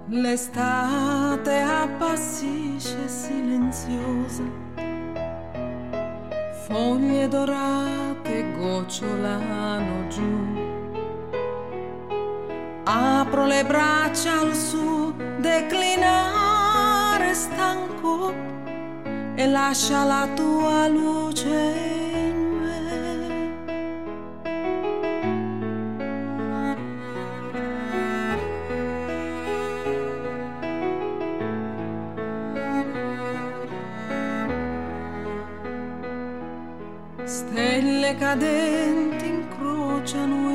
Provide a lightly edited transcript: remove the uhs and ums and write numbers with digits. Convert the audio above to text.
L'estate appassisce silenziosa, foglie dorate gocciolano giù. Apro le braccia al suo declinare stanco e lascia la tua luce in me. Stelle cadenti incrociano